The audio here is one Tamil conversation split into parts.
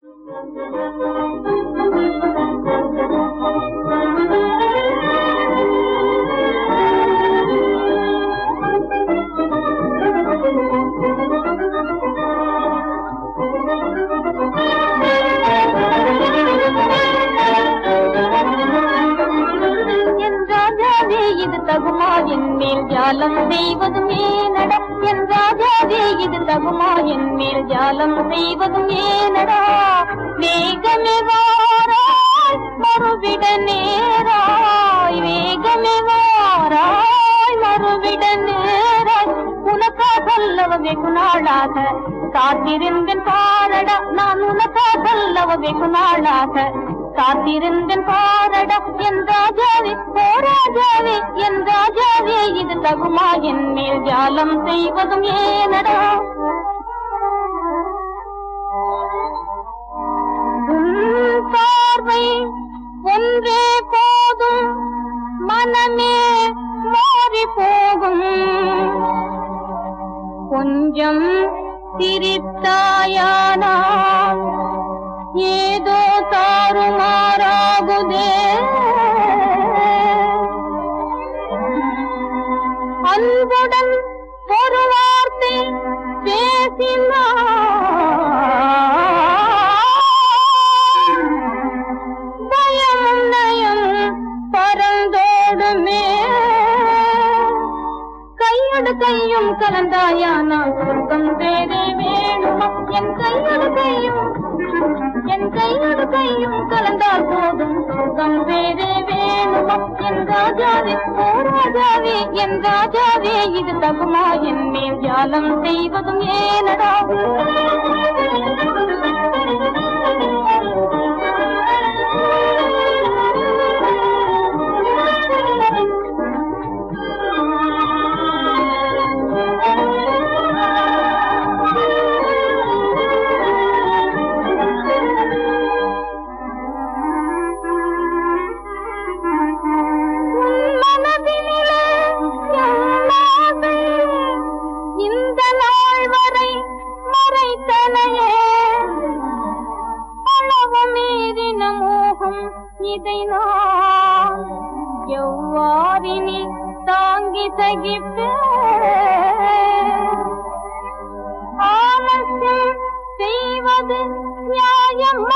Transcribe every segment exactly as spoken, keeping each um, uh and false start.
இது தகுமா என் மேல் ஜாலம் செய்வதும் ஏனடா என் ராஜாவே இது தகுமா என் மேல் ஜாலம் செய்வதும் ஏனடா வேகமே வாராய் மறுவிட நேராய் வேகமே வாராய் மறுவிட நேராய் உனக்காக அல்லவ வெகு நாளாக காத்திருந்தேன் பாரடா நான் உனக்காக அல்லவ வெகு நாளாக காத்திருந்தேன் பாரடா என் ராஜாவே ஓ ராஜாவே என் ராஜாவே இது தகுமா என் மேல் ஜாலம் செய்வதும் ஏனடா உன் பார்வை ஒன்றே போதும் மனமே மாறி போகும் கொஞ்சம் சிரித்தாயானால் ஏதோ தாறுமாறாகுதே அன்புடன் ஒரு வார்த்தை பேசினார் பயமும் நயம் பறந்தோடுமே கையோடு கையும் கலந்தாயானால் சொர்க்கம் வேறே வேணுமா என் கையோடு கையும் என் கையோடு கையும் கலந்தால் போதும் சொர்க்கம் வேறே வேணுமா என் ராஜாவே ஓ ராஜாவே என் ராஜாவே இது தகுமா என் மேல் ஜாலம் செய்வதும் ஏனடா இதை நான் எவ்வாறினி தாங்கி சகிப்பேன் ஆலஸ்யம் செய்வது நியாயமா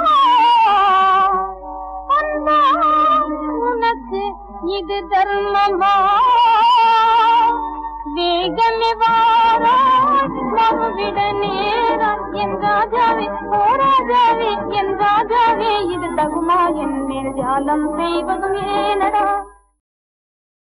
அன்பா உனக்கு இது தர்மமா வேகமே வாராய் மறுவிட நேரம் என் ராஜாவே ஓ ராஜாவே என் ராஜாவே இது தகுமா என் மேல் ஜாலம் செய்வதும் ஏனடா